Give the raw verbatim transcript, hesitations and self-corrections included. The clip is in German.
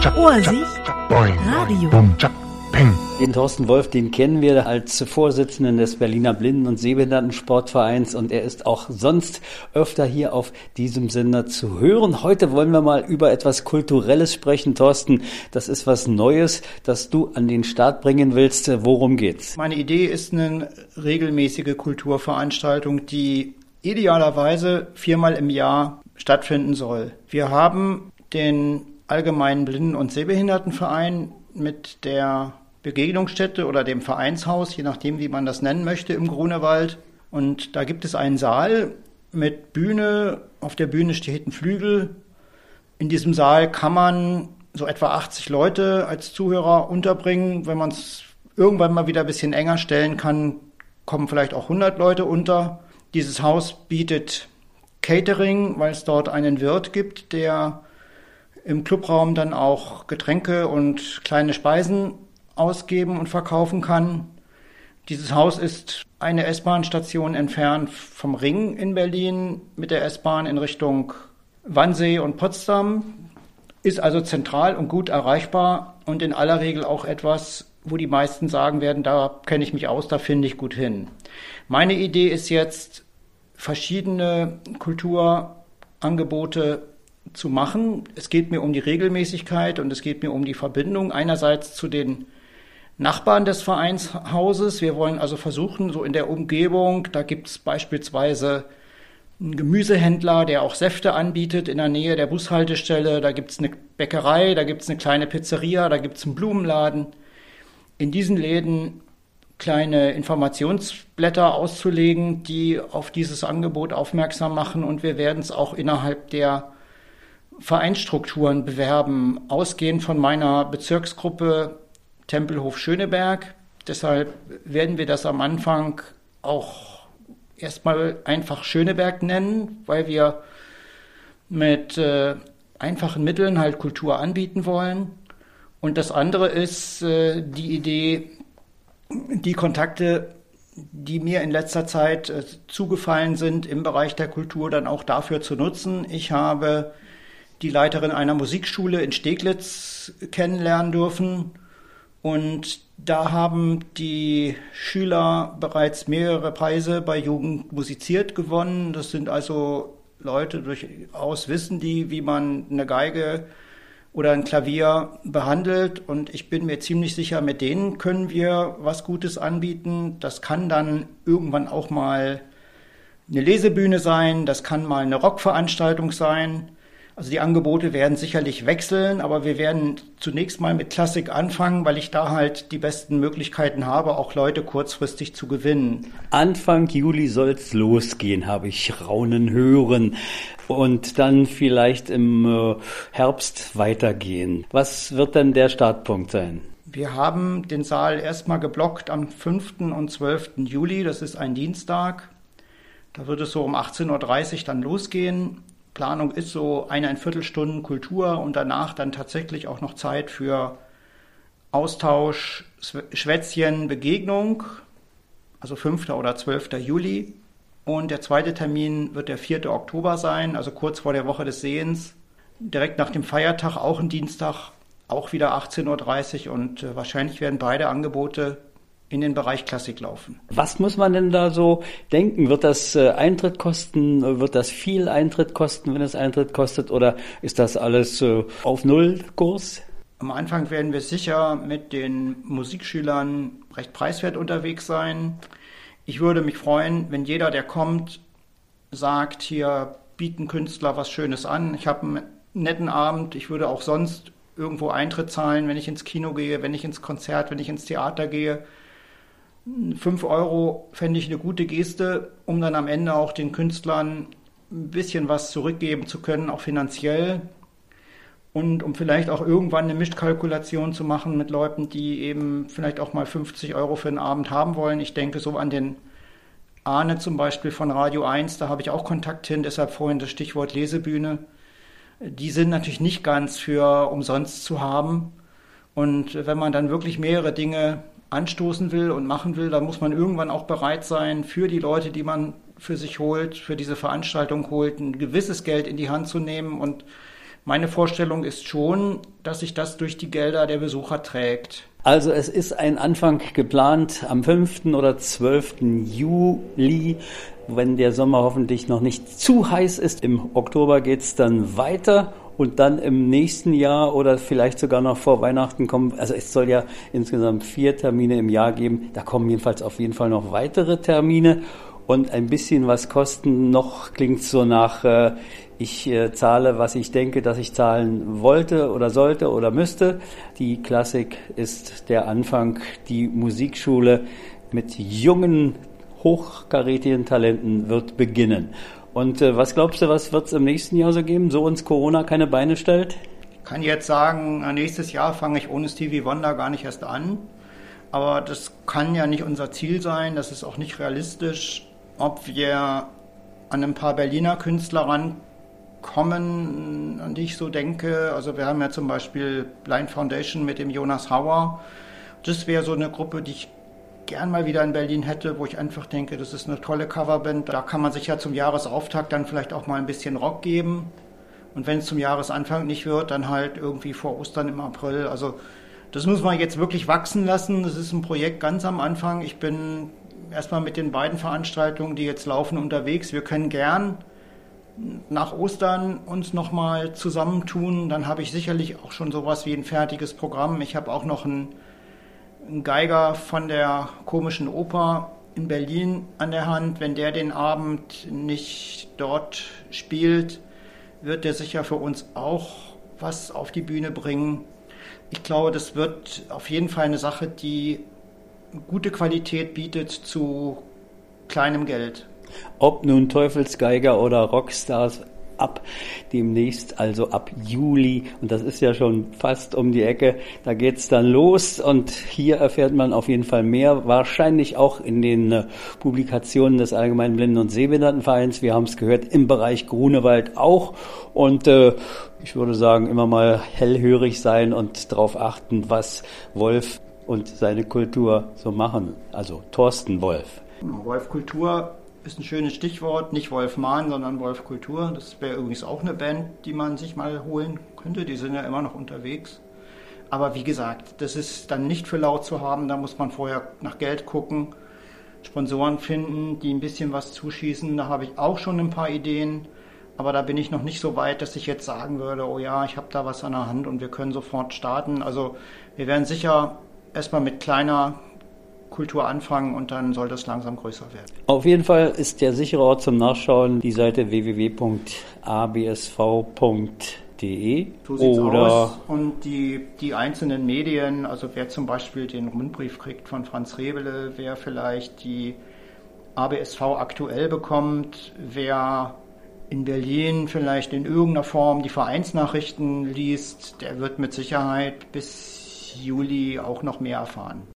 Ohrsicht Radio. Den Thorsten Wolf, den kennen wir als Vorsitzenden des Berliner Blinden- und Sehbehindertensportvereins und er ist auch sonst öfter hier auf diesem Sender zu hören. Heute wollen wir mal über etwas Kulturelles sprechen. Thorsten, das ist was Neues, das du an den Start bringen willst. Worum geht's? Meine Idee ist eine regelmäßige Kulturveranstaltung, die idealerweise viermal im Jahr stattfinden soll. Wir haben den Allgemeinen Blinden- und Sehbehindertenverein mit der Begegnungsstätte oder dem Vereinshaus, je nachdem, wie man das nennen möchte, im Grunewald. Und da gibt es einen Saal mit Bühne. Auf der Bühne steht ein Flügel. In diesem Saal kann man so etwa achtzig Leute als Zuhörer unterbringen. Wenn man es irgendwann mal wieder ein bisschen enger stellen kann, kommen vielleicht auch hundert Leute unter. Dieses Haus bietet Catering, weil es dort einen Wirt gibt, der im Clubraum dann auch Getränke und kleine Speisen ausgeben und verkaufen kann. Dieses Haus ist eine S-Bahn-Station entfernt vom Ring in Berlin mit der S-Bahn in Richtung Wannsee und Potsdam, ist also zentral und gut erreichbar und in aller Regel auch etwas, wo die meisten sagen werden, da kenne ich mich aus, da finde ich gut hin. Meine Idee ist jetzt, verschiedene Kulturangebote zu machen. Es geht mir um die Regelmäßigkeit und es geht mir um die Verbindung einerseits zu den Nachbarn des Vereinshauses. Wir wollen also versuchen, so in der Umgebung, da gibt es beispielsweise einen Gemüsehändler, der auch Säfte anbietet in der Nähe der Bushaltestelle. Da gibt es eine Bäckerei, da gibt es eine kleine Pizzeria, da gibt es einen Blumenladen. In diesen Läden kleine Informationsblätter auszulegen, die auf dieses Angebot aufmerksam machen. Und wir werden es auch innerhalb der Vereinsstrukturen bewerben, ausgehend von meiner Bezirksgruppe Tempelhof Schöneberg. Deshalb werden wir das am Anfang auch erstmal einfach Schöneberg nennen, weil wir mit äh, einfachen Mitteln halt Kultur anbieten wollen. Und das andere ist äh, die Idee, die Kontakte, die mir in letzter Zeit äh, zugefallen sind im Bereich der Kultur, dann auch dafür zu nutzen. Ich habe die Leiterin einer Musikschule in Steglitz kennenlernen dürfen. Und da haben die Schüler bereits mehrere Preise bei Jugend musiziert gewonnen. Das sind also Leute, durchaus wissen die, wie man eine Geige oder ein Klavier behandelt. Und ich bin mir ziemlich sicher, mit denen können wir was Gutes anbieten. Das kann dann irgendwann auch mal eine Lesebühne sein. Das kann mal eine Rockveranstaltung sein. Also die Angebote werden sicherlich wechseln, aber wir werden zunächst mal mit Klassik anfangen, weil ich da halt die besten Möglichkeiten habe, auch Leute kurzfristig zu gewinnen. Anfang Juli soll's losgehen, habe ich raunen hören. Und dann vielleicht im Herbst weitergehen. Was wird denn der Startpunkt sein? Wir haben den Saal erstmal geblockt am fünften und zwölften Juli. Das ist ein Dienstag. Da wird es so um achtzehn Uhr dreißig dann losgehen. Planung ist so eineinviertel Stunden Kultur und danach dann tatsächlich auch noch Zeit für Austausch, Schwätzchen, Begegnung, also fünften oder zwölften Juli. Und der zweite Termin wird der vierten Oktober sein, also kurz vor der Woche des Sehens. Direkt nach dem Feiertag, auch ein Dienstag, auch wieder achtzehn Uhr dreißig und äh, wahrscheinlich werden beide Angebote in den Bereich Klassik laufen. Was muss man denn da so denken? Wird das äh, Eintritt kosten? Wird das viel Eintritt kosten, wenn es Eintritt kostet? Oder ist das alles äh, auf Nullkurs? Am Anfang werden wir sicher mit den Musikschülern recht preiswert unterwegs sein. Ich würde mich freuen, wenn jeder, der kommt, sagt, hier bieten Künstler was Schönes an. Ich habe einen netten Abend. Ich würde auch sonst irgendwo Eintritt zahlen, wenn ich ins Kino gehe, wenn ich ins Konzert, wenn ich ins Theater gehe. Fünf Euro fände ich eine gute Geste, um dann am Ende auch den Künstlern ein bisschen was zurückgeben zu können, auch finanziell. Und um vielleicht auch irgendwann eine Mischkalkulation zu machen mit Leuten, die eben vielleicht auch mal fünfzig Euro für einen Abend haben wollen. Ich denke so an den Arne zum Beispiel von Radio eins, da habe ich auch Kontakt hin, deshalb vorhin das Stichwort Lesebühne. Die sind natürlich nicht ganz für umsonst zu haben. Und wenn man dann wirklich mehrere Dinge anstoßen will und machen will, dann muss man irgendwann auch bereit sein, für die Leute, die man für sich holt, für diese Veranstaltung holt, ein gewisses Geld in die Hand zu nehmen und meine Vorstellung ist schon, dass sich das durch die Gelder der Besucher trägt. Also es ist ein Anfang geplant am fünften oder zwölften Juli, wenn der Sommer hoffentlich noch nicht zu heiß ist. Im Oktober geht's dann weiter und dann im nächsten Jahr oder vielleicht sogar noch vor Weihnachten kommen. Also es soll ja insgesamt vier Termine im Jahr geben. Da kommen jedenfalls auf jeden Fall noch weitere Termine. Und ein bisschen was kosten noch, klingt so nach, äh, ich äh, zahle, was ich denke, dass ich zahlen wollte oder sollte oder müsste. Die Klassik ist der Anfang, die Musikschule mit jungen, hochkarätigen Talenten wird beginnen. Und äh, was glaubst du, was wird es im nächsten Jahr so geben, so uns Corona keine Beine stellt? Ich kann jetzt sagen, nächstes Jahr fange ich ohne Stevie Wonder gar nicht erst an. Aber das kann ja nicht unser Ziel sein, das ist auch nicht realistisch. Ob wir an ein paar Berliner Künstler rankommen, an die ich so denke. Also wir haben ja zum Beispiel Blind Foundation mit dem Jonas Hauer. Das wäre so eine Gruppe, die ich gern mal wieder in Berlin hätte, wo ich einfach denke, das ist eine tolle Coverband. Da kann man sich ja zum Jahresauftakt dann vielleicht auch mal ein bisschen Rock geben. Und wenn es zum Jahresanfang nicht wird, dann halt irgendwie vor Ostern im April. Also das muss man jetzt wirklich wachsen lassen. Das ist ein Projekt ganz am Anfang. Ich bin erstmal mit den beiden Veranstaltungen, die jetzt laufen, unterwegs. Wir können gern nach Ostern uns nochmal zusammentun. Dann habe ich sicherlich auch schon sowas wie ein fertiges Programm. Ich habe auch noch einen, einen Geiger von der Komischen Oper in Berlin an der Hand. Wenn der den Abend nicht dort spielt, wird der sicher für uns auch was auf die Bühne bringen. Ich glaube, das wird auf jeden Fall eine Sache, die gute Qualität bietet zu kleinem Geld. Ob nun Teufelsgeiger oder Rockstars, ab demnächst, also ab Juli, und das ist ja schon fast um die Ecke, da geht's dann los und hier erfährt man auf jeden Fall mehr, wahrscheinlich auch in den äh, Publikationen des Allgemeinen Blinden- und Sehbehindertenvereins. Wir haben es gehört, im Bereich Grunewald auch und äh, ich würde sagen, immer mal hellhörig sein und darauf achten, was Wolf und seine Kultur so machen. Also Thorsten Wolf. Wolf Kultur ist ein schönes Stichwort. Nicht Wolf Mahn, sondern Wolf Kultur. Das wäre übrigens auch eine Band, die man sich mal holen könnte. Die sind ja immer noch unterwegs. Aber wie gesagt, das ist dann nicht für laut zu haben. Da muss man vorher nach Geld gucken, Sponsoren finden, die ein bisschen was zuschießen. Da habe ich auch schon ein paar Ideen. Aber da bin ich noch nicht so weit, dass ich jetzt sagen würde, oh ja, ich habe da was an der Hand und wir können sofort starten. Also wir werden sicher erstmal mit kleiner Kultur anfangen und dann soll das langsam größer werden. Auf jeden Fall ist der sichere Ort zum Nachschauen die Seite w w w punkt a b s v punkt d e. So sieht's aus. Und die, die einzelnen Medien, also wer zum Beispiel den Rundbrief kriegt von Franz Rebele, wer vielleicht die A B S V aktuell bekommt, wer in Berlin vielleicht in irgendeiner Form die Vereinsnachrichten liest, der wird mit Sicherheit bis Juli auch noch mehr erfahren.